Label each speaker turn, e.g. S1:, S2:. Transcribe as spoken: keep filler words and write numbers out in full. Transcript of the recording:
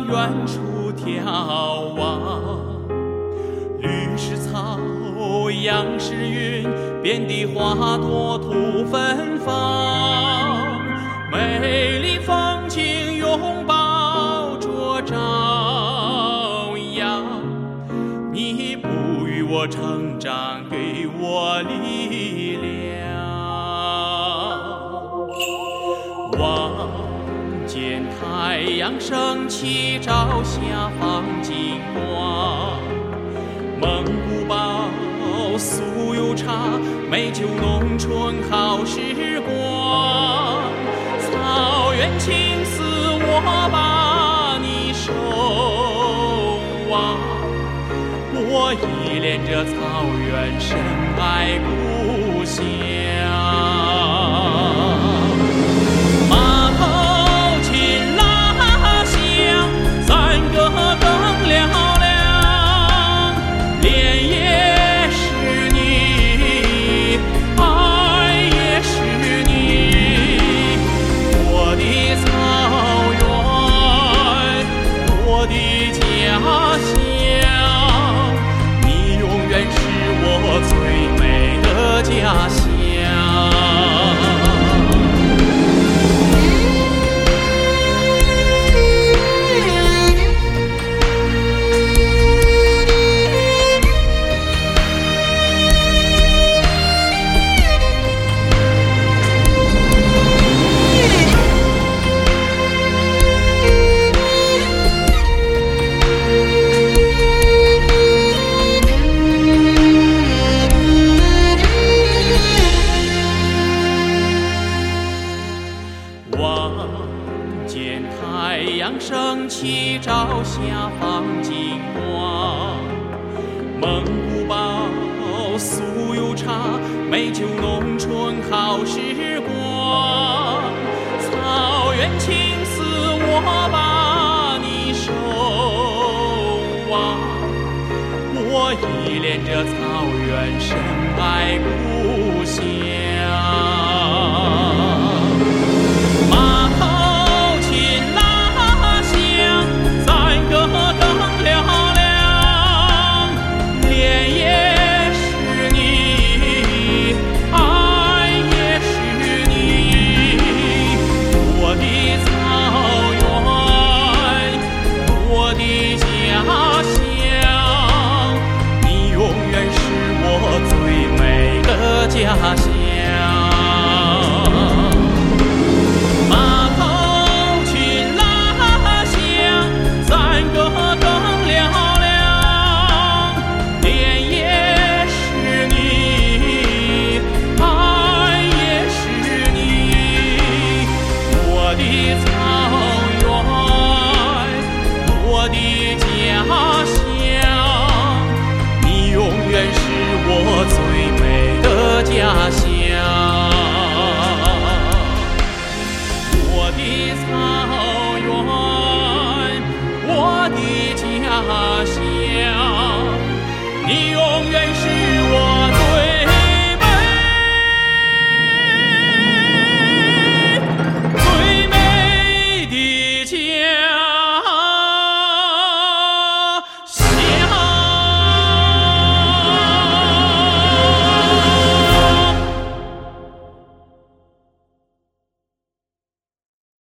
S1: 远处眺望，绿是草，杨是云，遍地花朵吐芬芳。美丽风景拥抱着朝阳，你不与我成长，给我力量。望见太阳升起，照下放金光。蒙古包，酥油茶，美酒浓醇好时光。草原青丝，我把你守望。我依恋着草原，深爱故乡。马头琴拉响，赞歌更嘹亮。恋也是你，爱也是你。我的草原，我的家乡，你永远是我最美的家乡。望见太阳升起，照下放金光。蒙古包，酥油茶，美酒浓醇好时光。草原青丝，我把你守望。我依恋着草原，深爱故乡。